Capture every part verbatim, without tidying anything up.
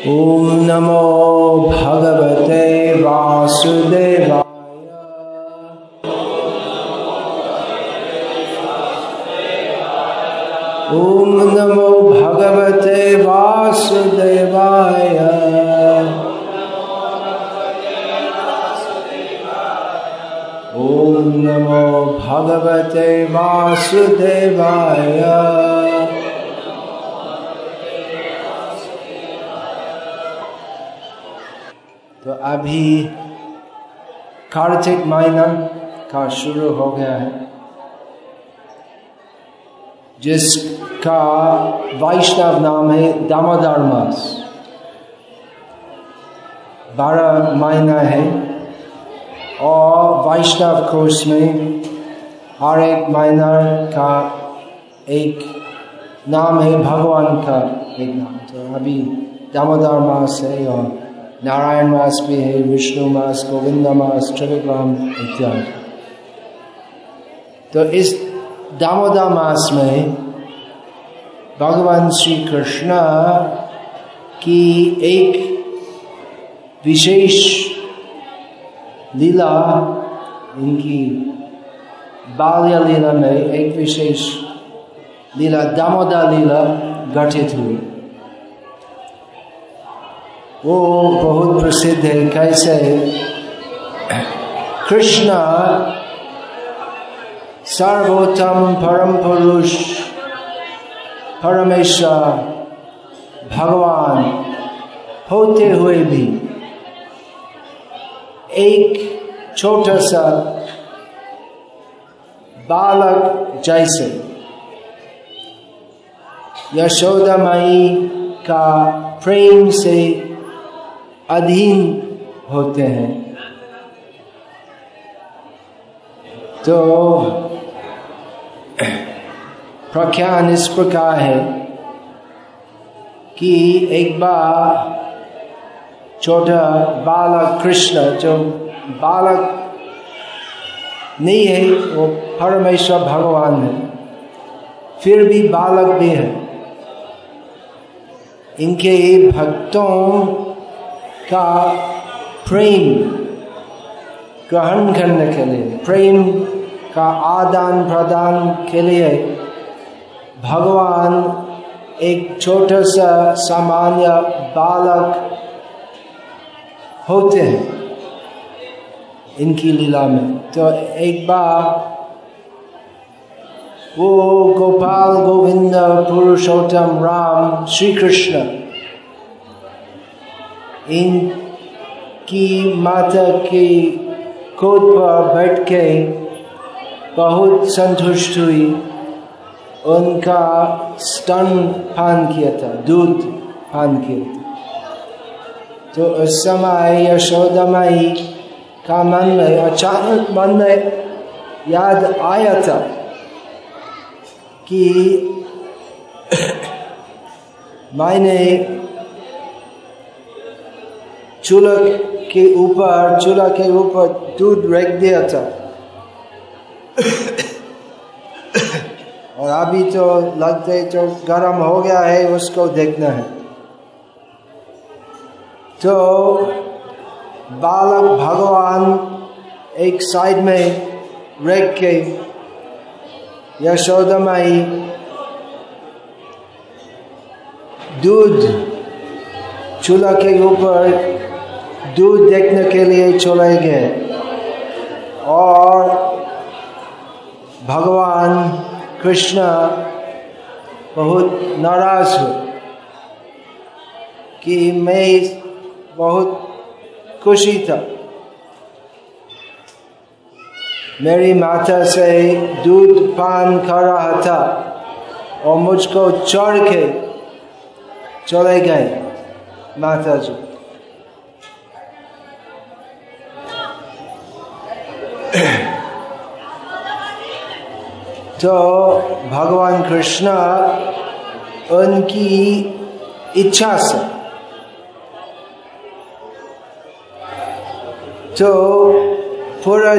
ओम नमो भगवते वासुदेवाय। ओम नमो भगवते वासुदेवाय। ओम नमो भगवते वासुदेवाय। तो अभी कार्तिक महीना का शुरू हो गया है, जिसका वैष्णव नाम है दामोदर मास। बारह महीना है और वैष्णव कोर्स में हर एक महीना का एक नाम है, भगवान का एक नाम। तो अभी दामोदर मास है और नारायण मास भी है, विष्णु मास, गोविंद मास, त्रिविक्रम इत्यादि। तो इस दामोदर मास में भगवान श्री कृष्ण की एक विशेष लीला, इनकी बाल्य लीला में एक विशेष लीला दामोदर लीला घटित हुई। वो बहुत प्रसिद्ध है। कैसे कृष्ण सर्वोत्तम परम पुरुष परमेश्वर भगवान होते हुए भी एक छोटा सा बालक जैसे यशोदा माई का प्रेम से अधीन होते हैं। तो प्रख्यान इस प्रकार है कि एक बार छोटा बालक कृष्ण, जो बालक नहीं है, वो परमेश्वर भगवान है, फिर भी बालक भी है, इनके भक्तों का प्रेम ग्रहण करने के लिए, प्रेम का आदान प्रदान के लिए भगवान एक छोटा सा सामान्य बालक होते हैं इनकी लीला में। तो एक बार वो गोपाल गोविंद पुरुषोत्तम राम श्री कृष्ण इनकी माता की गोद पर बैठ के बहुत संतुष्ट हुई, उनका स्तन पान किया था, दूध पान किया था। तो उस समय यशोदा माई का मन में अचानक मन में याद आया था कि मैंने चूल्हा के ऊपर चूल्हा के ऊपर दूध रख दिया था और अभी तो लगते जो गर्म हो गया है उसको देखना है। तो बालक भगवान एक साइड में रख के यशोदा माई दूध चूल्हा के ऊपर दूध देखने के लिए चले गए और भगवान कृष्ण बहुत नाराज हुए कि मैं बहुत खुशी था, मेरी माता से दूध पान कर रहा था और मुझको छोड़ के चले गए माता जी। तो भगवान कृष्ण उनकी इच्छा से तो पूरा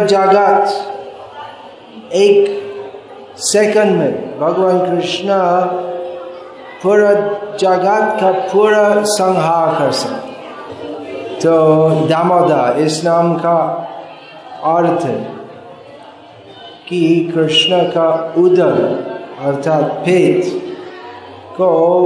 जगत एक सेकंड में भगवान कृष्ण पूरा जगत का पूरा संहार कर सकते। तो दामोदर इस नाम का अर्थ है कि कृष्ण का उदर अर्थात पेट को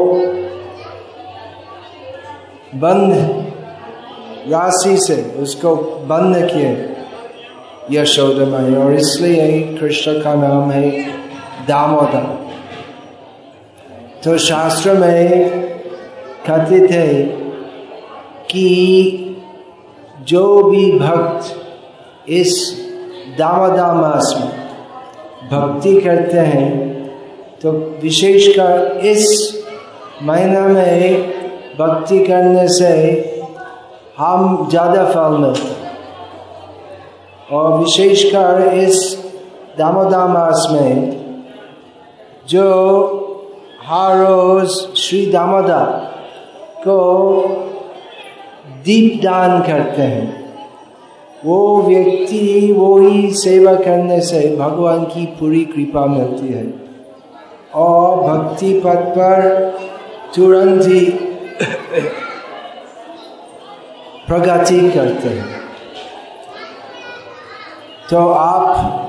बंद राशि से उसको बंद किए यशोदा मैया, और इसलिए कृष्ण का नाम है दामोदर। तो शास्त्र में कथित है कि जो भी भक्त इस दामोदर मास में भक्ति करते हैं तो विशेषकर इस महीना में भक्ति करने से हम ज़्यादा फल मिलते हैं। और विशेषकर इस दामोदर मास में जो हर रोज श्री दामोदर को दीप दान करते हैं, वो व्यक्ति वो ही सेवा करने से भगवान की पूरी कृपा मिलती है और भक्ति पथ पर तुरंत ही प्रगति करते हैं। तो आप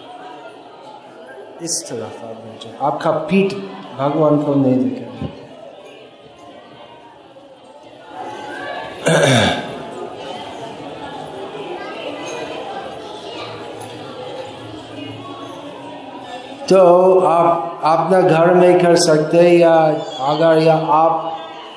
इस तरफ आप बैठे, आपका पीठ भगवान को नहीं दिखे। तो आप अपना घर में कर सकते हैं, या अगर या आप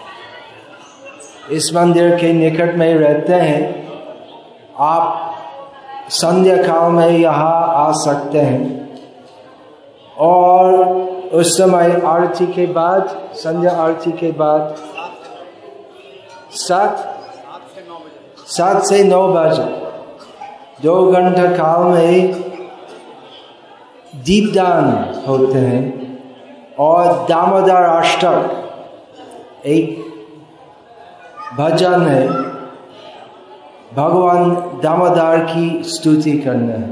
इस मंदिर के निकट में रहते हैं, आप संध्या काल में यहाँ आ सकते हैं। और उस समय आरती के बाद, संध्या आरती के बाद सात सात से नौ बजे दो घंटा काल में दीपदान होते हैं। और दामोदर अष्टक एक भजन है, भगवान दामोदर की स्तुति करना है।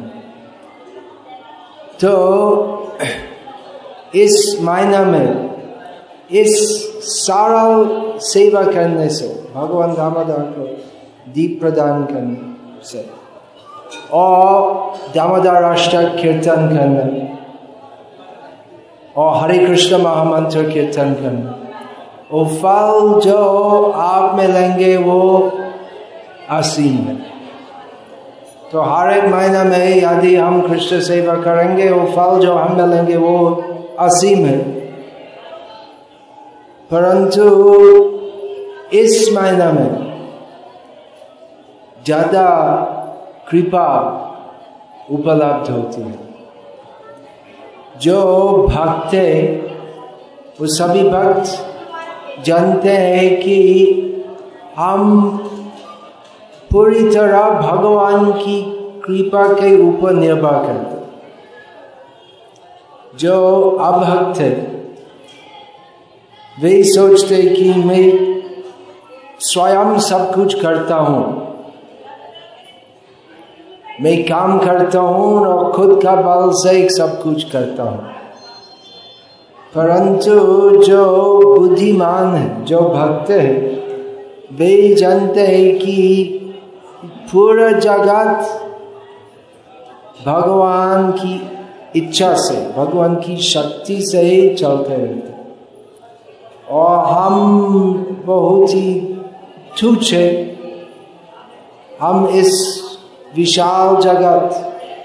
तो इस महीना में इस सरल सेवा करने से, भगवान दामोदर को दीप प्रदान करने से और दामोदर अष्टक कीर्तन करना और हरे कृष्ण महामंत्र कीर्तन करना, वो फल जो आप में लेंगे वो असीम है। तो हर एक महीना में यदि हम कृष्ण सेवा करेंगे, वो फल जो हम मिलेंगे वो असीम है। परंतु इस महीना में ज्यादा कृपा उपलब्ध होती है। जो भक्त है वो सभी भक्त जानते हैं कि हम पूरी तरह भगवान की कृपा के ऊपर निर्भर करते। जो अभक्त है वे सोचते कि मैं स्वयं सब कुछ करता हूँ, मैं काम करता हूँ और खुद का बल से सब कुछ करता हूँ। परंतु जो बुद्धिमान है, जो भक्त है, वे जानते हैं कि पूरा जगत भगवान की इच्छा से, भगवान की शक्ति से ही चलते रहते और हम बहुत ही तुच्छ है। हम इस विशाल जगत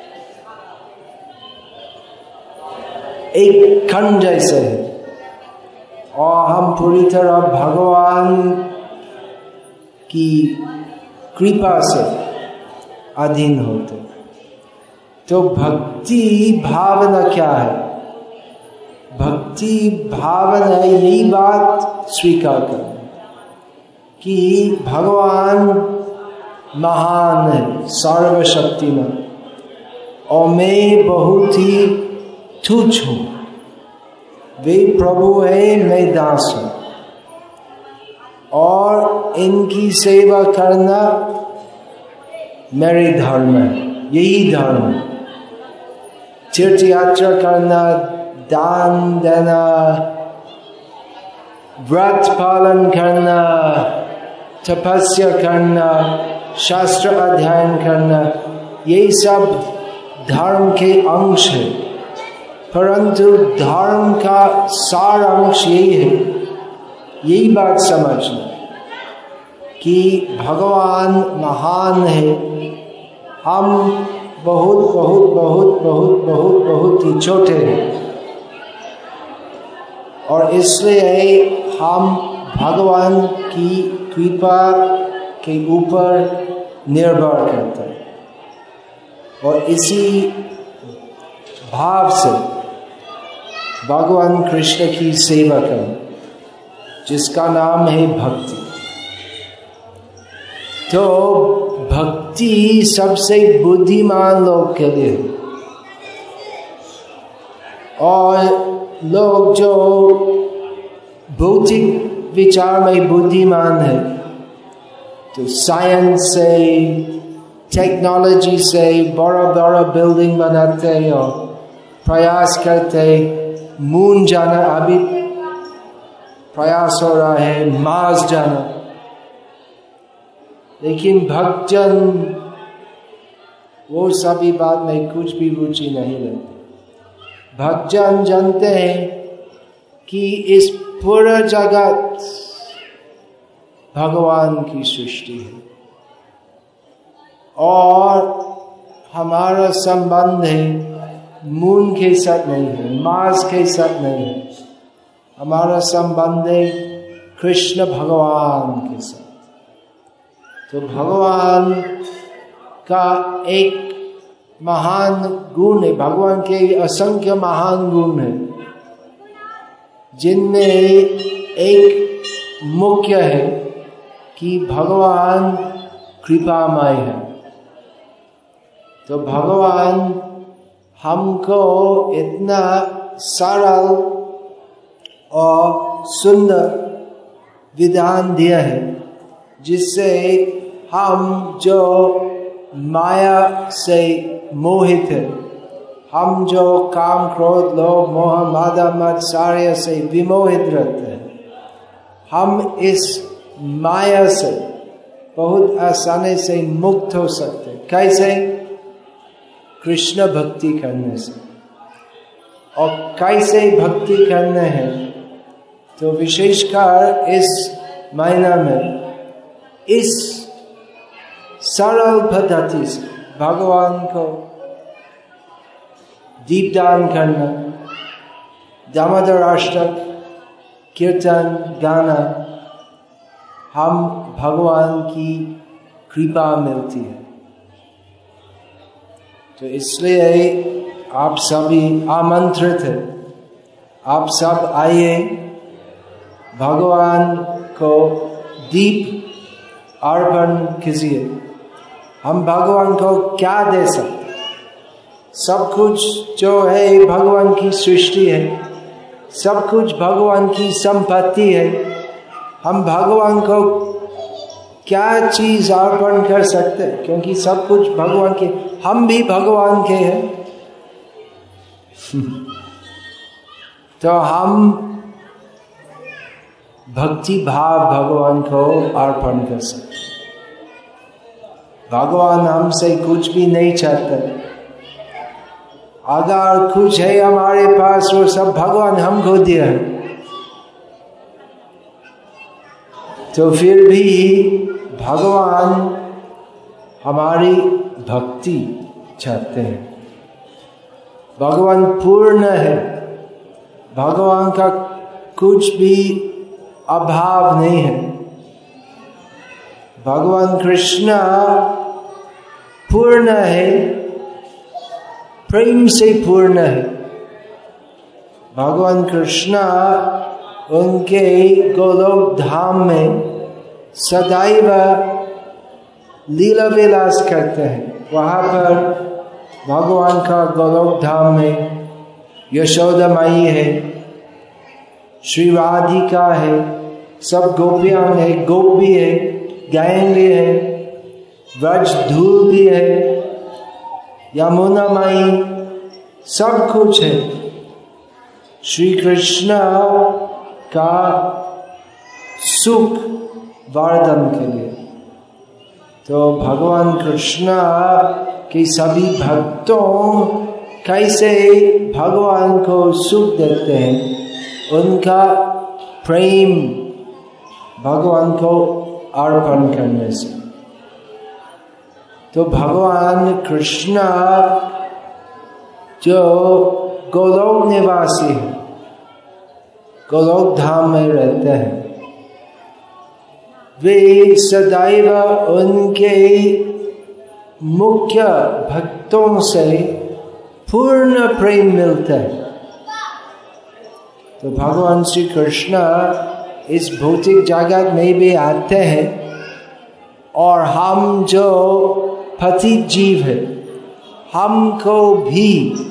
एक कण जैसे है और हम पूरी तरह भगवान की कृपा से अधीन होते। तो भक्ति भावना क्या है? भक्ति भावना यही बात स्वीकार करना कि भगवान महान है, सर्वशक्तिमान, और मैं बहुत ही तुच्छ हूँ। वे प्रभु है, मैं दास हूँ, और इनकी सेवा करना मेरे धर्म है, यही धर्म है। तीर्थ यात्रा करना, दान देना, व्रत पालन करना, तपस्या करना, शास्त्र अध्ययन करना, ये सब धर्म के अंश है। परंतु धर्म का सार अंश यही है, यही बात समझना कि भगवान महान है, हम बहुत बहुत बहुत बहुत बहुत बहुत ही छोटे हैं, और इसलिए हम भगवान की कृपा के ऊपर निर्भर करते हैं। और इसी भाव से भगवान कृष्ण की सेवा करें, जिसका नाम है भक्ति। तो भक्ति सबसे बुद्धिमान लोग के लिए, और लोग जो भौतिक विचार में बुद्धिमान है, तो साइंस से, टेक्नोलॉजी से बड़ा बड़ा बिल्डिंग बनाते और प्रयास करते, मून जाना अभी प्रयास हो रहा है, मार्स जाना। लेकिन भक्तजन वो सभी बात में कुछ भी रुचि नहीं लेते। भक्तजन जानते हैं कि इस पूरा जगत भगवान की सृष्टि है, और हमारा संबंध है मून के साथ नहीं है, मार्स के साथ नहीं है, हमारा संबंध है कृष्ण भगवान के साथ। तो भगवान का एक महान गुण है, भगवान के असंख्य महान गुण है, जिनमें एक मुख्य है कि भगवान कृपामय है। तो भगवान हमको इतना सरल और सुंदर विधान दिया है, जिससे हम जो माया से मोहित है, हम जो काम क्रोध लोभ मोह मादा मत्सर्य से विमोहित रहते हैं, हम इस माया से बहुत आसानी से मुक्त हो सकते हैं। कैसे? कृष्ण भक्ति करने से। और कैसे भक्ति करने हैं? तो विशेषकर इस महीना में इस सरल पद्धति से भगवान को दीपदान करना, दामोदर अष्टक कीर्तन गाना, हम भगवान की कृपा मिलती है। तो इसलिए आप सभी आमंत्रित हैं, आप सब आइए, भगवान को दीप अर्पण कीजिए। हम भगवान को क्या दे सकते? सब कुछ जो है भगवान की सृष्टि है, सब कुछ भगवान की संपत्ति है। हम भगवान को क्या चीज अर्पण कर सकते हैं? क्योंकि सब कुछ भगवान के, हम भी भगवान के हैं। तो हम भक्ति भाव भगवान को अर्पण कर सकते। भगवान हमसे कुछ भी नहीं चाहते। अगर कुछ है हमारे पास, वो सब भगवान हमको दिया है। तो फिर भी भगवान हमारी भक्ति चाहते हैं। भगवान पूर्ण है, भगवान का कुछ भी अभाव नहीं है। भगवान कृष्ण पूर्ण है, प्रेम से पूर्ण है। भगवान कृष्ण उनके गोलोक धाम में सदैव लीला विलास करते हैं। वहाँ पर भगवान का गोलोक धाम में यशोदा माई है, श्री राधिका है, सब गोपियां है, गोप भी है, गायन भी है, व्रज धूल भी है, यमुना माई, सब कुछ है। श्री कृष्ण का सुख वर्धन के लिए। तो भगवान कृष्ण के सभी भक्तों कैसे भगवान को सुख देते हैं, उनका प्रेम भगवान को अर्पण करने से। तो भगवान कृष्ण जो गोलोक निवासी है, गोलोक धाम में रहते हैं, वे सदैव उनके मुख्य भक्तों से पूर्ण प्रेम मिलता है। तो भगवान श्री कृष्ण इस भौतिक जगत में भी आते हैं और हम जो पतित जीव है, हमको भी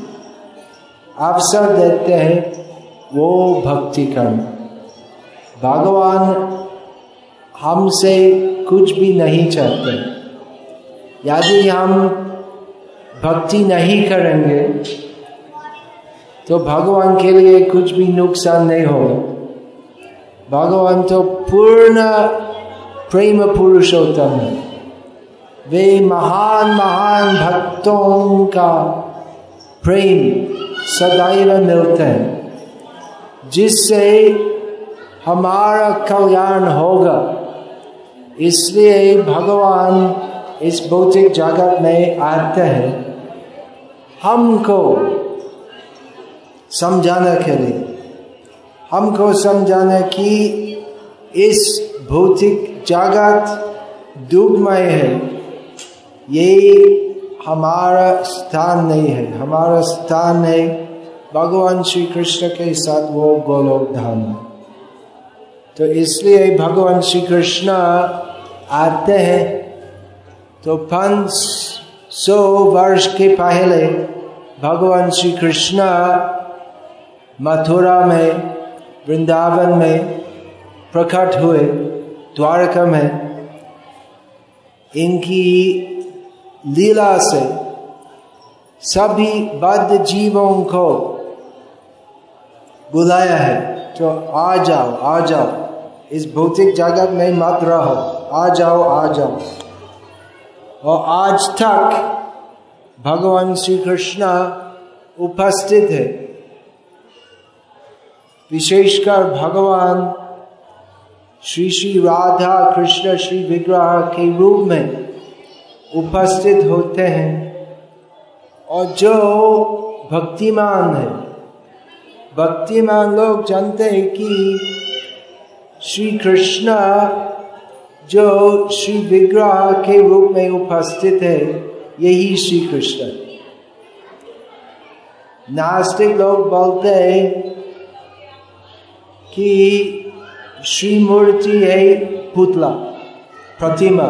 अवसर देते हैं वो भक्ति करना। भगवान हमसे कुछ भी नहीं चाहते। यदि हम भक्ति नहीं करेंगे तो भगवान के लिए कुछ भी नुकसान नहीं होगा। भगवान तो पूर्ण प्रेम पुरुषोत्तम है। वे महान महान भक्तों का प्रेम सदैव मिलते हैं, जिससे हमारा कल्याण होगा। इसलिए भगवान इस भौतिक जगत में आते हैं हमको समझाने के लिए, हमको समझाने की इस भौतिक जगत दुखमय है, ये हमारा स्थान नहीं है। हमारा स्थान है भगवान श्री कृष्ण के साथ वो गोलोक धाम। तो इसलिए भगवान श्री कृष्ण आते हैं। तो पाँच सौ वर्ष के पहले भगवान श्री कृष्ण मथुरा में, वृंदावन में प्रकट हुए, द्वारका में। इनकी लीला से सभी बद्ध जीवों को बुलाया है, तो आ जाओ आ जाओ, इस भौतिक जगत में मत रहो, आ जाओ आ जाओ। और आज तक भगवान श्री कृष्ण उपस्थित है। विशेषकर भगवान श्री श्री राधा कृष्ण श्री विग्रह के रूप में उपस्थित होते हैं। और जो भक्तिमान है, भक्तिमान लोग जानते हैं कि श्री कृष्ण जो श्री विग्रह के रूप में उपस्थित है, यही श्री कृष्ण। नास्तिक लोग बोलते हैं कि श्री मूर्ति है पुतला, प्रतिमा,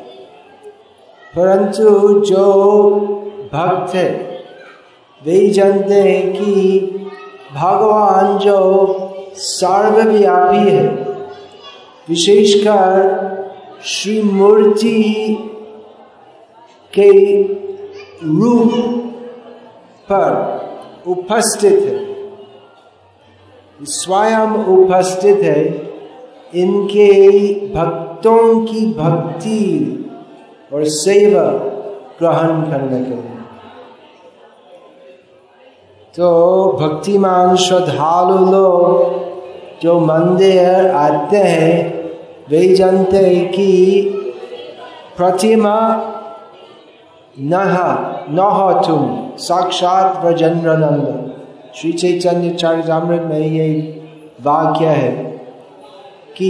परंतु जो भक्त है वे जानते हैं कि भगवान जो सर्वव्यापी है, विशेषकर श्री मूर्ति के रूप पर उपस्थित है, स्वयं उपस्थित है इनके भक्तों की भक्ति और सेवा ग्रहण करने के लिए। तो भक्तिमान श्रद्धालु लोग जो मंदिर आते हैं वे जानते हैं कि प्रतिमा नह नह तुम साक्षात ब्रजेंद्र नंदन। श्री चैतन्य चरितामृत में ये वाक्य है कि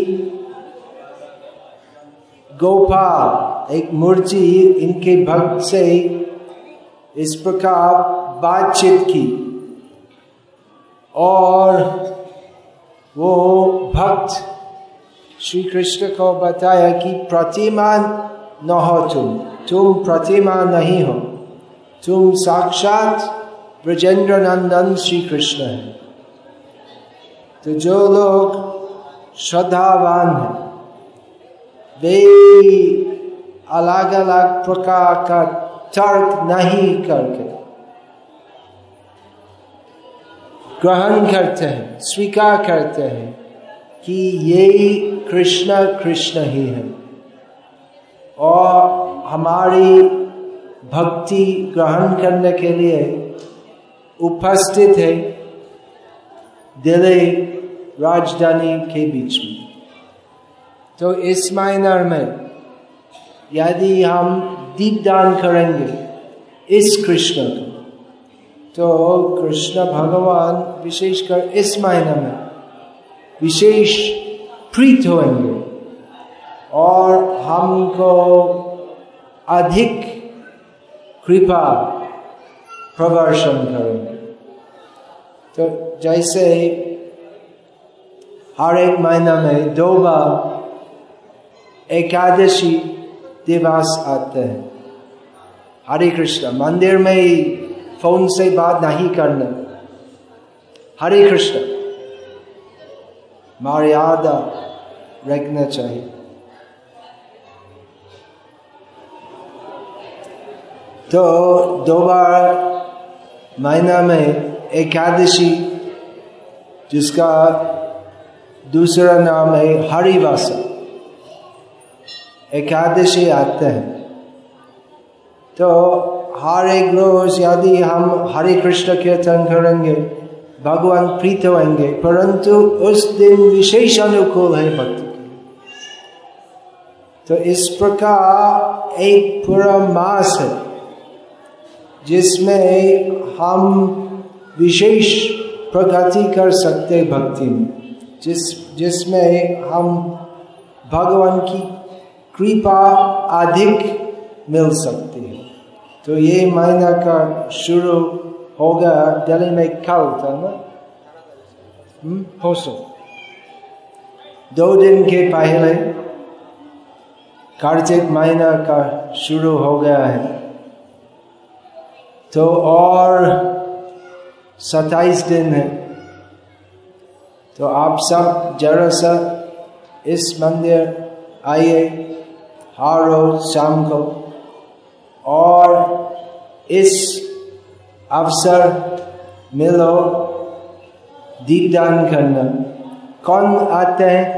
गोपाल एक मूर्ति इनके भक्त से इस प्रकार बातचीत की और वो भक्त श्री कृष्ण को बताया कि प्रतिमा न हो तुम तुम प्रतिमा नहीं हो, तुम साक्षात ब्रजेंद्र नंदन श्री कृष्ण है। तो जो लोग श्रद्धावान हैं वे अलग अलग प्रकार का तर्क नहीं करके ग्रहण करते हैं, स्वीकार करते हैं कि ये कृष्ण कृष्ण ही है और हमारी भक्ति ग्रहण करने के लिए उपस्थित है दिल्ली राजधानी के बीच में। तो इस महीना में यदि हम दीपदान करेंगे इस कृष्ण को, तो कृष्ण भगवान विशेषकर इस महीना में विशेष प्रीत होंगे और हमको अधिक कृपा प्रदर्शन करेंगे। तो जैसे हर एक महीना में दो बार एकादशी दिवस आते हैं। हरे कृष्ण, मंदिर में ही फोन से बात नहीं करना। हरे कृष्ण मर्यादा रखना चाहिए। तो दो बार महीना में एकादशी, जिसका दूसरा नाम है हरिवासा एकादशी आते हैं। तो हर एक रोज यदि हम हरे कृष्ण कीर्तन करेंगे भगवान प्रीत होंगे, परंतु उस दिन विशेष अनुकूल है भक्ति के लिए। तो इस प्रकार एक पूरा मास है जिसमें हम विशेष प्रगति कर सकते भक्ति में, जिस जिसमें हम भगवान की कृपा अधिक मिल सकती है। तो ये महीना का शुरू होगा दिल्ली में कल था ना, परसों दो दिन के पहले कार्तिक महीना का शुरू हो गया है। तो और सत्ताईस दिन है। तो आप सब जरा सा इस मंदिर आइए हर रोज शाम को, और इस अवसर मिलो दीपदान करना। कौन आते हैं?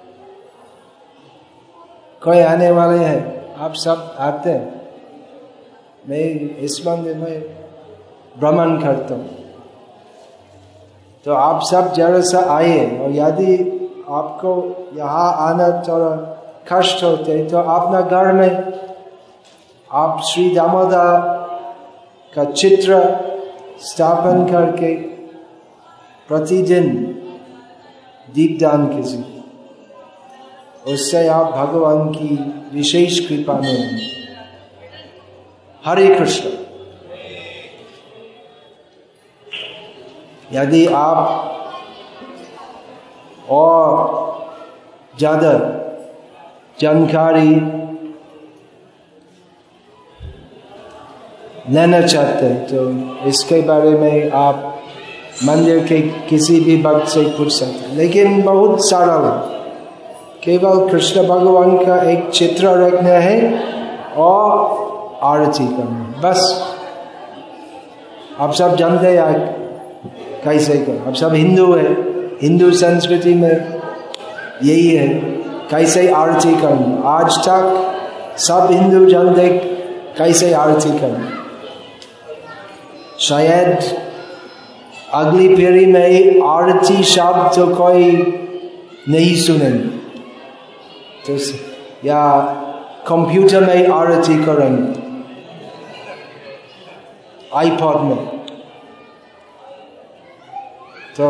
कोई आने वाले हैं? आप सब आते हैं? मैं इस मंदिर में भ्रमण करता हूँ। तो आप सब जरा सा आइए, और यदि आपको यहाँ आना थोड़ा कष्ट होते तो अपना घर में आप श्री दामोदर का चित्र स्थापन करके प्रतिदिन दीपदान कीजिए। उससे आप भगवान की विशेष कृपा में। हरे कृष्ण। यदि आप और ज्यादा जानकारी लेना चाहते हैं तो इसके बारे में आप मंदिर के किसी भी भक्त से पूछ सकते हैं, लेकिन बहुत सरल है। केवल कृष्ण भगवान का एक चित्र रखना है और आरती करना है, बस। आप सब जानते हैं कैसे कर, आप सब हिंदू है, हिंदू संस्कृति में यही है कैसे आरती करना। आज तक सब हिंदू जानते कैसे आरती करना। शायद अगली पीढ़ी में आरती शब्द तो कोई नहीं सुनेंगे, तो या कंप्यूटर में आरती करेंगे, आईपॉड में। तो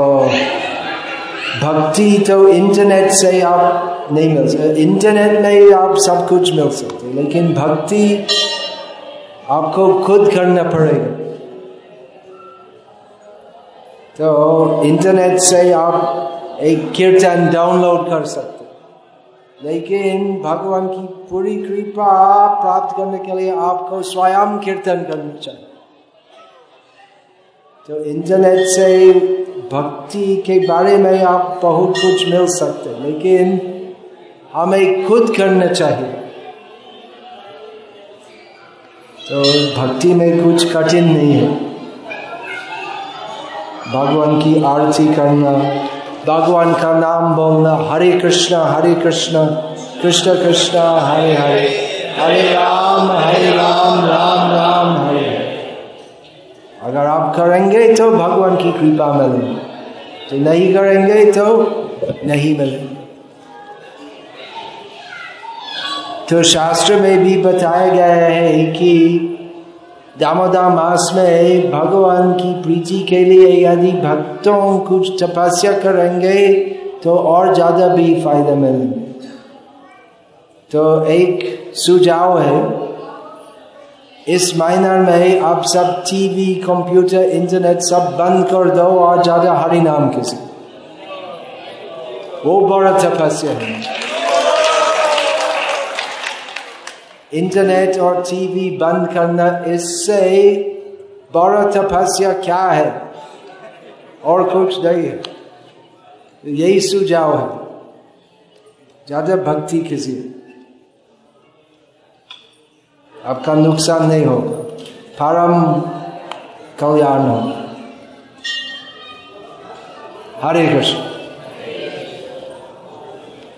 भक्ति तो इंटरनेट से आप नहीं मिल सकते। इंटरनेट में आप सब कुछ मिल सकते, लेकिन भक्ति आपको खुद करना पड़ेगा। तो इंटरनेट से आप एक कीर्तन डाउनलोड कर सकते, लेकिन भगवान की पूरी कृपा प्राप्त करने के लिए आपको स्वयं कीर्तन करना चाहिए। तो इंटरनेट से भक्ति के बारे में आप बहुत कुछ मिल सकते, लेकिन हमें खुद करना चाहिए। तो भक्ति में कुछ कठिन नहीं है। भगवान की आरती करना, भगवान का नाम बोलना, हरे कृष्णा हरे कृष्णा कृष्ण कृष्ण हरे हरे, हरे राम हरे राम राम राम हरे हरे। अगर आप करेंगे तो भगवान की कृपा मिलेगी, तो नहीं करेंगे तो नहीं मिलेगी। तो शास्त्र में भी बताया गया है कि दामोदर मास में भगवान की प्रीति के लिए यदि भक्तों कुछ तपस्या करेंगे तो और ज्यादा भी फायदा मिलेंगे। तो एक सुझाव है, इस महीना में आप सब टीवी कंप्यूटर इंटरनेट सब बंद कर दो और ज्यादा हरि नाम किसी, वो बड़ा तपस्या है। इंटरनेट और टीवी बंद करना, इससे बड़ा तपस्या क्या है, और कुछ नहीं है। यही सुझाव है, ज्यादा भक्ति किसी, आपका नुकसान नहीं होगा, परम कल्याण होगा। हरे कृष्ण।